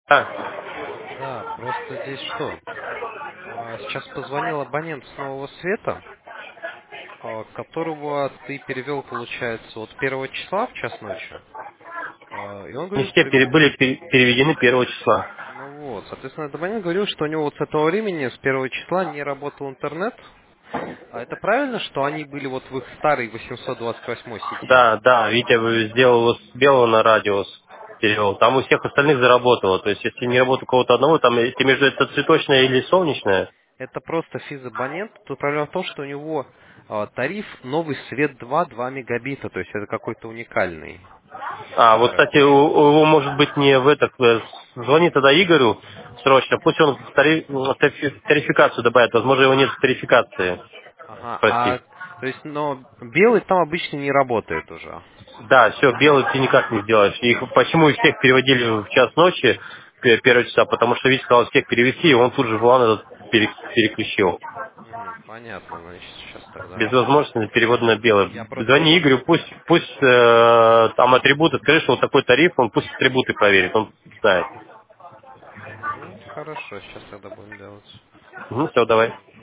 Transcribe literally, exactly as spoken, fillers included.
А, Да, просто здесь что? А, Сейчас позвонил абонент с Нового Света, а, которого ты перевел, получается, от первого числа в час ночи. А, И он не говорил, все что... пере- были пе- переведены первого числа. Ну вот, соответственно, этот абонент говорил, что у него вот с этого времени, с первого числа, не работал интернет. А это правильно, что они были вот в их старой восемьсот двадцать восьмой сети? Да, да, Витя вы- сделал вот с белого на радиус перевел. Там у всех остальных заработало. То есть, если не работает у кого-то одного, там если между это цветочное или солнечное. Это просто физабонент. Тут проблема в том, что у него а, тариф новый свет два, два мегабита, то есть это какой-то уникальный А, вот, тариф. кстати, у, у его может быть не в это. э, Звони тогда Игорю срочно. Пусть он в тари- в тарифи- тарификацию добавит. Возможно, его нет в тарификации. Ага, Спроси. а то есть, но белый там обычно не работает уже. Да, все, белый ты никак не сделаешь. Их почему их всех переводили в час ночи, пе- первого часа, потому что Витя сказал всех перевести, и он тут же план этот пере- переключил. Мгм, понятно, значит, сейчас тогда. Без возможности на перевод на Я белый. просто... Звони Игорю, пусть, пусть э, там атрибуты, скажи, что вот такой тариф, он пусть атрибуты проверит, он знает. Мгм, хорошо, сейчас тогда будем делать. Ну все, давай.